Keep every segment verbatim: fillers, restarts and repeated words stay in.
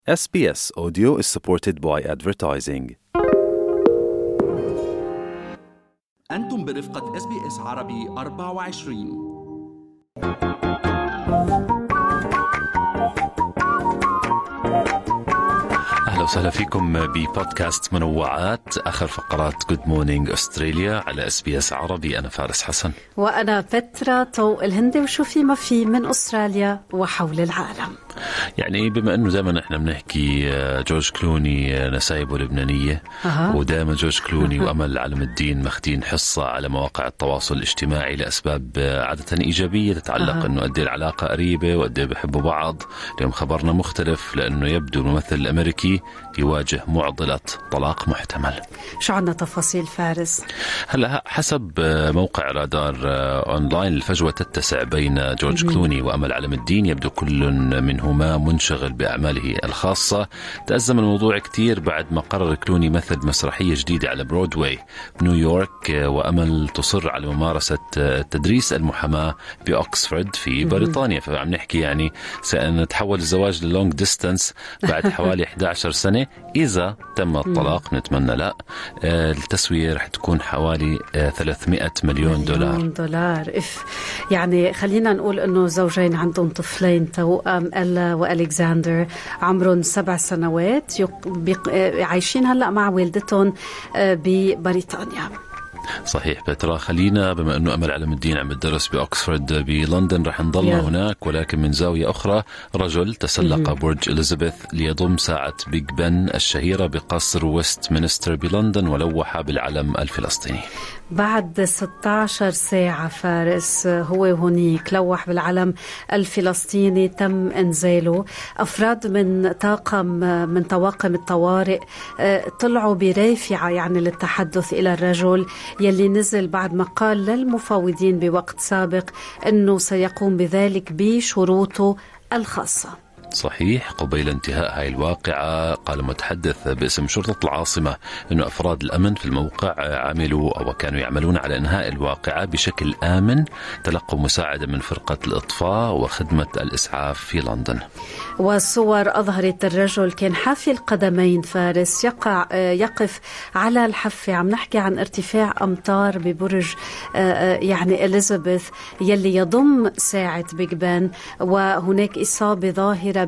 إس بي إس Audio is supported by advertising. أنتم برفقة إس بي إس عربي أربعة وعشرين. أهلا وسهلا فيكم ببودكاست منوعات، آخر فقرات Good Morning أستراليا على إس بي إس عربي. أنا فارس حسن وأنا بترا طوق الهندي، وشو في ما في من أستراليا وحول العالم. يعني بما أنه دائما إحنا بنحكي جورج كلوني نسايبه لبنانية، أه. ودائما جورج كلوني أه. وأمل علم الدين ماخدين حصة على مواقع التواصل الاجتماعي لأسباب عادة إيجابية تتعلق أه. أنه قد العلاقة قريبة وقد بيحبوا بعض. اليوم خبرنا مختلف لأنه يبدو الممثل الأمريكي يواجه معضلة طلاق محتمل. شو عنا تفاصيل فارس؟ هلا حسب موقع رادار أونلاين الفجوة تتسع بين جورج كلوني وأمل علم الدين، يبدو كل منهما منشغل بأعماله الخاصة. تأزم الموضوع كتير بعد ما قرر كلوني مثل مسرحية جديدة على برودواي بنيويورك، وأمل تصر على ممارسة تدريس المحاماة بأكسفورد في بريطانيا. فعم نحكي يعني سنتحول الزواج للونج ديستانس بعد حوالي إحدى عشرة سنة إذا تم الطلاق. نتمنى لا. التسوية رح تكون حوالي ثلاثمائة مليون دولار. مليون دولار إف يعني خلينا نقول إنه زوجين عندهم طفلين توأم ألا وألكسندر عمرهم سبع سنوات، عايشين هلأ مع والدتهم ببريطانيا. صحيح بترا. خلينا بما أنه أمل علم الدين عم تدرس بأكسفورد بلندن رح نضلنا هناك، ولكن من زاوية أخرى رجل تسلق برج إليزابيث ليضم ساعة بيج بن الشهيرة بقصر ويست مينستر بلندن ولوح بالعلم الفلسطيني. بعد ستة عشر ساعة فارس هو هونيك لوح بالعلم الفلسطيني، تم إنزاله. أفراد من طاقم من طواقم الطوارئ طلعوا برافعة يعني للتحدث إلى الرجل يلي نزل بعد ما قال للمفاوضين بوقت سابق أنه سيقوم بذلك بشروطه الخاصة. صحيح. قبيل انتهاء هاي الواقعة قال متحدث باسم شرطة العاصمة أنه أفراد الأمن في الموقع عملوا أو كانوا يعملون على إنهاء الواقعة بشكل آمن، تلقوا مساعدة من فرقة الإطفاء وخدمة الإسعاف في لندن. والصور أظهرت الرجل كان حافي القدمين فارس يقع يقف على الحافة. عم نحكي عن ارتفاع أمتار ببرج يعني إليزابيث يلي يضم ساعة بيج بن، وهناك إصابة ظاهرة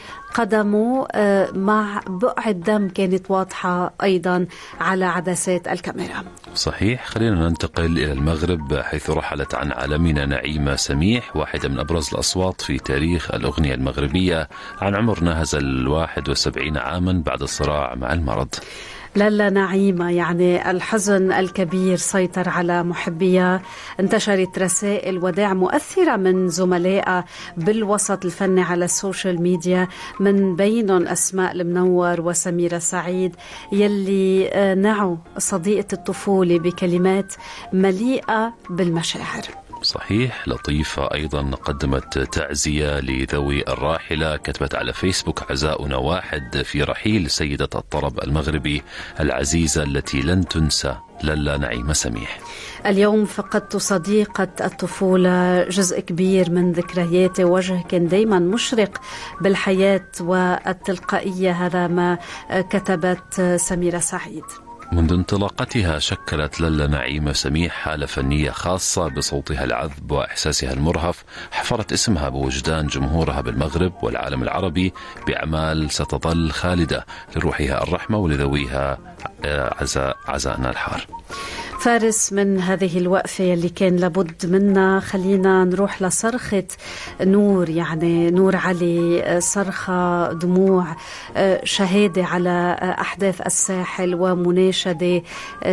بقدمه مع بقعة دم كانت واضحة أيضا على عدسات الكاميرا. صحيح. خلينا ننتقل إلى المغرب حيث رحلت عن عالمنا نعيمة سميح، واحدة من أبرز الأصوات في تاريخ الأغنية المغربية، عن عمر ناهز الواحد وسبعين عاما بعد الصراع مع المرض. لالا نعيمة يعني الحزن الكبير سيطر على محبيها. انتشرت رسائل وداع مؤثرة من زملائها بالوسط الفني على السوشيال ميديا، من بينهم أسماء المنور وسميرة سعيد يلي نعوا صديقة الطفولة بكلمات مليئة بالمشاعر. صحيح. لطيفة أيضا قدمت تعزية لذوي الراحلة، كتبت على فيسبوك: عزاؤنا واحد في رحيل سيدة الطرب المغربي العزيزة التي لن تنسى لالا نعيمة سميح. اليوم فقدت صديقة الطفولة، جزء كبير من ذكرياتي، وجه كان دايما مشرق بالحياة والتلقائية. هذا ما كتبت سميرة سعيد. منذ انطلاقتها شكلت لالا نعيمة سميح حالة فنية خاصة بصوتها العذب وإحساسها المرهف، حفرت اسمها بوجدان جمهورها بالمغرب والعالم العربي بأعمال ستظل خالدة لروحها الرحمة ولذويها عزاء عزاءنا الحار. فارس، من هذه الوقفة اللي كان لابد منا خلينا نروح لصرخة نور، يعني نور علي، صرخة دموع، شهادة على أحداث الساحل ومناشدة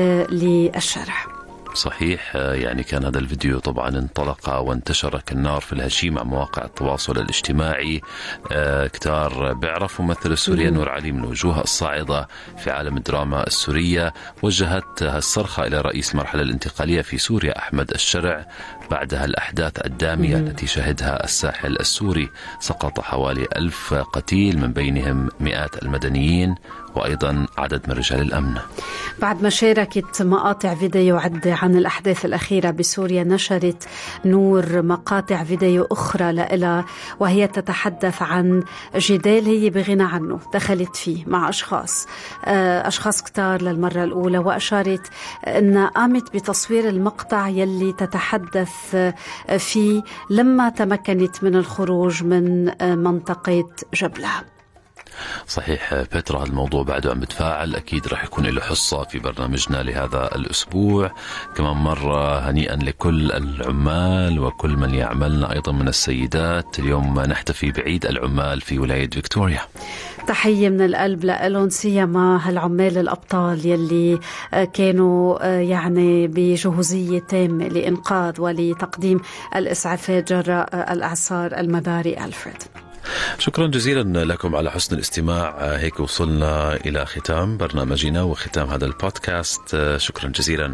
للشرح. صحيح. يعني كان هذا الفيديو طبعا انطلق وانتشر كالنار في الهشيم على مواقع التواصل الاجتماعي. آه كتار بيعرف ممثل السورية نور علي من وجوه الصاعدة في عالم الدراما السورية. وجهت هالصرخة إلى رئيس المرحلة الانتقالية في سوريا أحمد الشرع بعدها الأحداث الدامية التي شهدها الساحل السوري، سقط حوالي ألف قتيل من بينهم مئات المدنيين وأيضا عدد من رجال الأمن. بعد ما شاركت مقاطع فيديو عدة عن الأحداث الأخيرة بسوريا، نشرت نور مقاطع فيديو أخرى لها وهي تتحدث عن جدال هي بغنى عنه دخلت فيه مع أشخاص أشخاص كتار للمرة الأولى، وأشارت أنها قامت بتصوير المقطع يلي تتحدث فيه لما تمكنت من الخروج من منطقة جبلة. صحيح بترا، الموضوع بعده عم بتفاعل، أكيد رح يكون له حصة في برنامجنا لهذا الأسبوع. كمان مرة هنيئا لكل العمال وكل من يعملنا أيضا من السيدات. اليوم نحتفي بعيد العمال في ولاية فيكتوريا. تحية من القلب لألون، سيما هالعمال الأبطال يلي كانوا يعني بجهوزية تامة لإنقاذ ولتقديم الإسعافات جراء الإعصار المذاري ألفريد. شكرا جزيلا لكم على حسن الاستماع. هيك وصلنا إلى ختام برنامجنا وختام هذا البودكاست. شكرا جزيلا.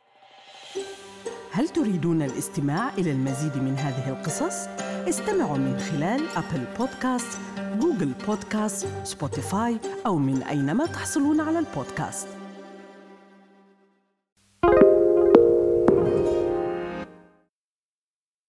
هل تريدون الاستماع إلى المزيد من هذه القصص؟ استمعوا من خلال أبل بودكاست، جوجل بودكاست، سبوتيفاي أو من أينما تحصلون على البودكاست.